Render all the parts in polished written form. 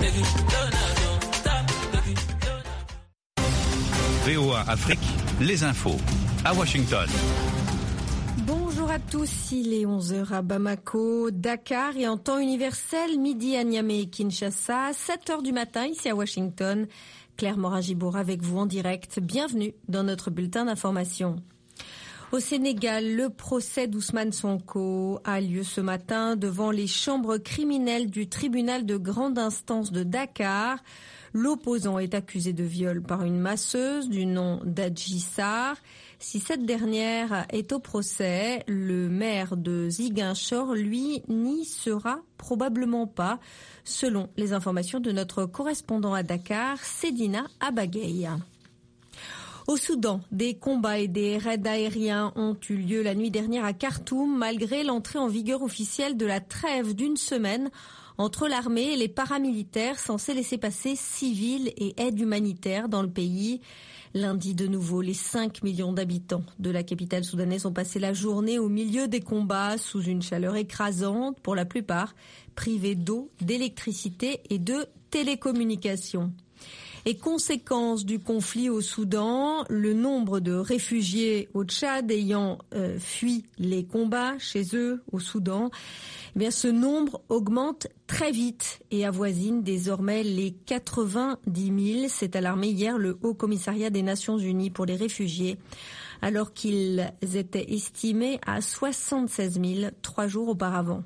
VOA Afrique, les infos à Washington. Bonjour à tous, il est 11h à Bamako, Dakar et en temps universel, midi à Niamey et Kinshasa, 7h du matin ici à Washington. Claire Morin-Gibour avec vous en direct. Bienvenue dans notre bulletin d'information. Au Sénégal, le procès d'Ousmane Sonko a lieu ce matin devant les chambres criminelles du tribunal de grande instance de Dakar. L'opposant est accusé de viol par une masseuse du nom d'Adji Sarr. Si cette dernière est au procès, le maire de Ziguinchor, lui, n'y sera probablement pas, selon les informations de notre correspondant à Dakar, Sedina Abagaye. Au Soudan, des combats et des raids aériens ont eu lieu la nuit dernière à Khartoum, malgré l'entrée en vigueur officielle de la trêve d'une semaine entre l'armée et les paramilitaires censés laisser passer civils et aide humanitaire dans le pays. Lundi, de nouveau, les 5 millions d'habitants de la capitale soudanaise ont passé la journée au milieu des combats sous une chaleur écrasante, pour la plupart privés d'eau, d'électricité et de télécommunications. Et conséquence du conflit au Soudan, le nombre de réfugiés au Tchad ayant fui les combats chez eux au Soudan, eh bien ce nombre augmente très vite et avoisine désormais les 90 000. C'est alarmé hier le Haut Commissariat des Nations Unies pour les réfugiés, alors qu'ils étaient estimés à 76 000 3 jours auparavant.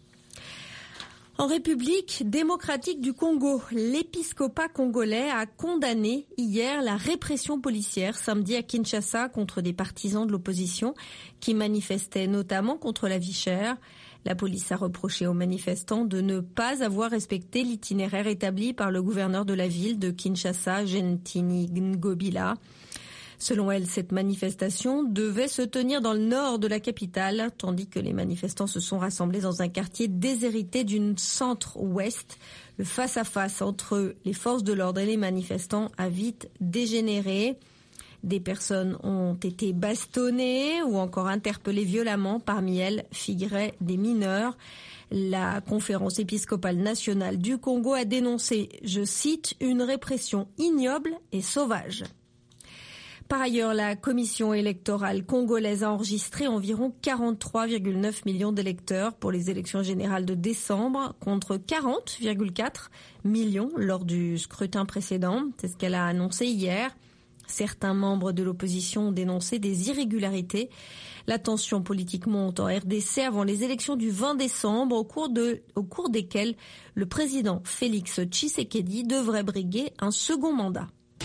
En République démocratique du Congo, l'épiscopat congolais a condamné hier la répression policière samedi à Kinshasa contre des partisans de l'opposition qui manifestaient notamment contre la vie chère. La police a reproché aux manifestants de ne pas avoir respecté l'itinéraire établi par le gouverneur de la ville de Kinshasa, Gentini Ngobila. Selon elle, cette manifestation devait se tenir dans le nord de la capitale, tandis que les manifestants se sont rassemblés dans un quartier déshérité d'une centre-ouest. Le face-à-face entre les forces de l'ordre et les manifestants a vite dégénéré. Des personnes ont été bastonnées ou encore interpellées violemment. Parmi elles figuraient des mineurs. La conférence épiscopale nationale du Congo a dénoncé, je cite, une répression ignoble et sauvage. Par ailleurs, la commission électorale congolaise a enregistré environ 43,9 millions d'électeurs pour les élections générales de décembre, contre 40,4 millions lors du scrutin précédent. C'est ce qu'elle a annoncé hier. Certains membres de l'opposition ont dénoncé des irrégularités. La tension politique monte en RDC avant les élections du 20 décembre, au cours desquelles le président Félix Tshisekedi devrait briguer un second mandat.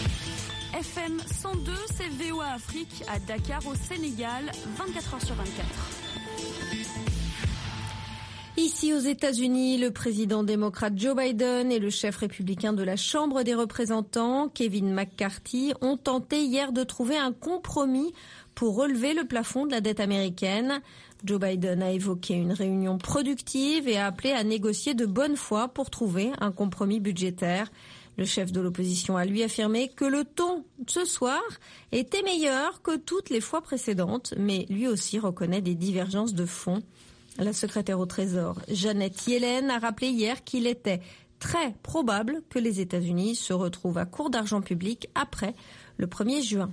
FM 102, c'est VOA Afrique à Dakar au Sénégal, 24h sur 24. Ici aux États-Unis, le président démocrate Joe Biden et le chef républicain de la Chambre des représentants, Kevin McCarthy, ont tenté hier de trouver un compromis pour relever le plafond de la dette américaine. Joe Biden a évoqué une réunion productive et a appelé à négocier de bonne foi pour trouver un compromis budgétaire. Le chef de l'opposition a lui affirmé que le ton ce soir était meilleur que toutes les fois précédentes, mais lui aussi reconnaît des divergences de fond. La secrétaire au Trésor, Janet Yellen, a rappelé hier qu'il était très probable que les États-Unis se retrouvent à court d'argent public après le 1er juin.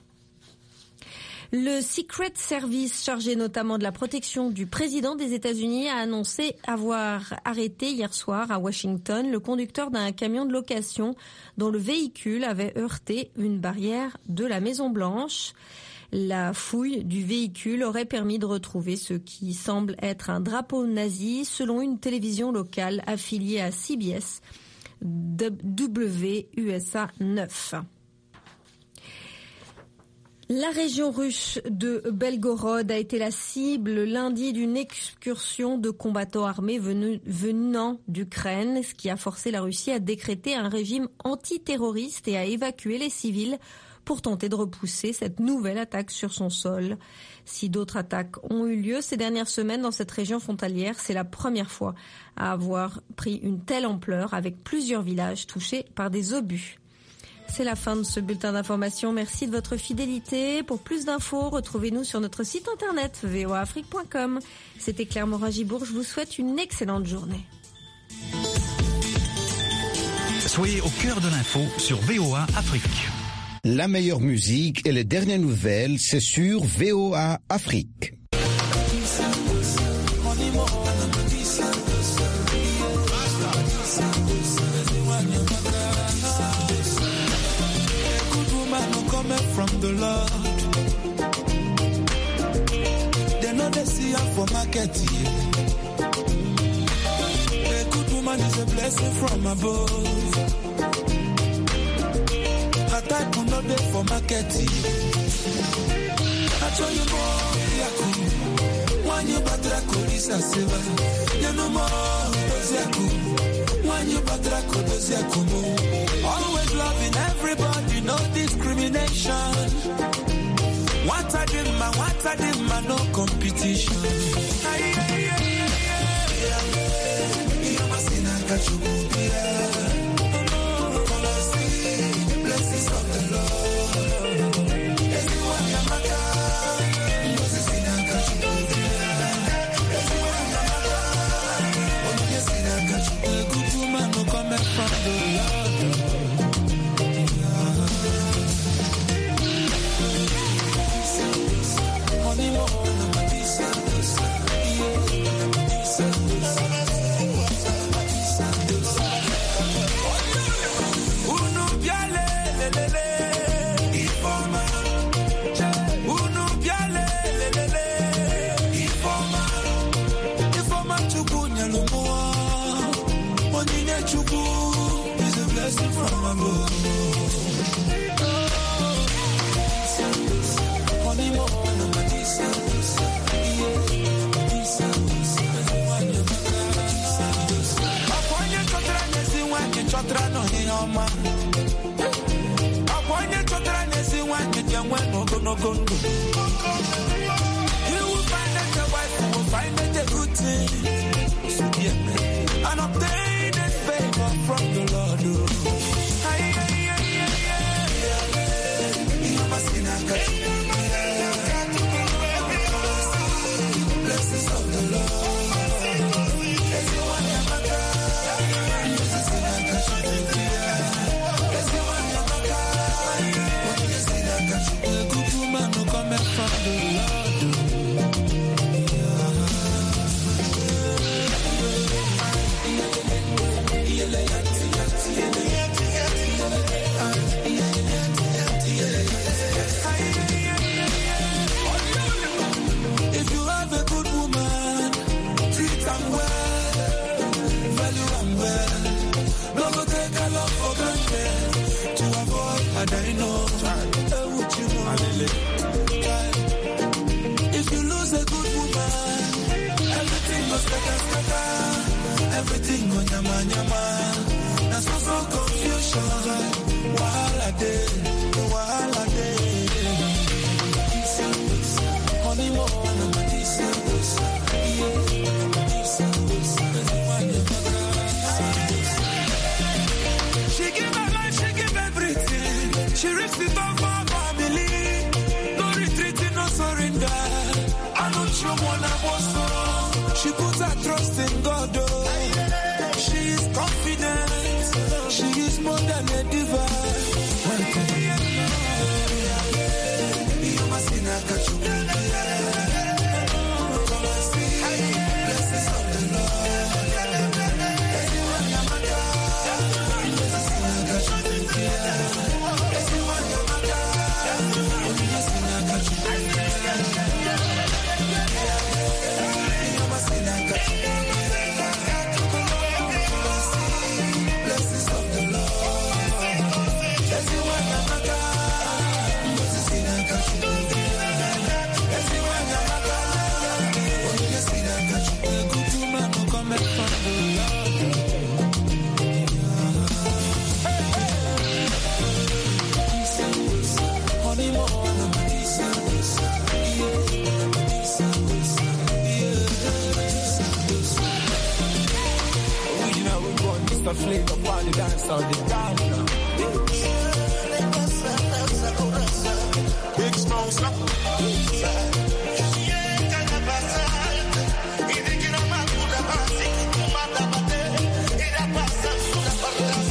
Le Secret Service, chargé notamment de la protection du président des États-Unis, a annoncé avoir arrêté hier soir à Washington le conducteur d'un camion de location dont le véhicule avait heurté une barrière de la Maison-Blanche. La fouille du véhicule aurait permis de retrouver ce qui semble être un drapeau nazi, selon une télévision locale affiliée à CBS, WUSA 9. La région russe de Belgorod a été la cible lundi d'une excursion de combattants armés venant d'Ukraine, ce qui a forcé la Russie à décréter un régime antiterroriste et à évacuer les civils pour tenter de repousser cette nouvelle attaque sur son sol. Si d'autres attaques ont eu lieu ces dernières semaines dans cette région frontalière, c'est la première fois à avoir pris une telle ampleur avec plusieurs villages touchés par des obus. C'est la fin de ce bulletin d'information. Merci de votre fidélité. Pour plus d'infos, retrouvez-nous sur notre site internet voaafrique.com. C'était Claire Morin-Gibour. Je vous souhaite une excellente journée. Soyez au cœur de l'info sur VOA Afrique. La meilleure musique et les dernières nouvelles, c'est sur VOA Afrique. From the Lord, they know they see her for market. A good woman is a blessing from above. Her type will not be for market. I tell you more, when you batra kolisa seva, you know more, when you batra kolisa kumo. Always loving everybody, no discrimination. What I did, man, no competition. Blessings of the Lord. A good woman no come from the Lord. You will find that your wife will find that a good thing. So and obtain a favor from the Lord. Blessings of the Lord. From the Lord. If you have a good woman, treat her well, value her well. Don't go take her love for granted to avoid her dying on. What you want? If you lose a good woman, everything goes scatter. Everything go nyama. That's also confusion. Wahala day. Honey more than my She give her life, she give everything. She risks it all for family. Surrender. I know she wanna boss. She puts her trust in God. She is confident. She is more than a diva. You must be not catch you. Blessings of the Lord. The flavor for the dance or the dance. Big Smoke.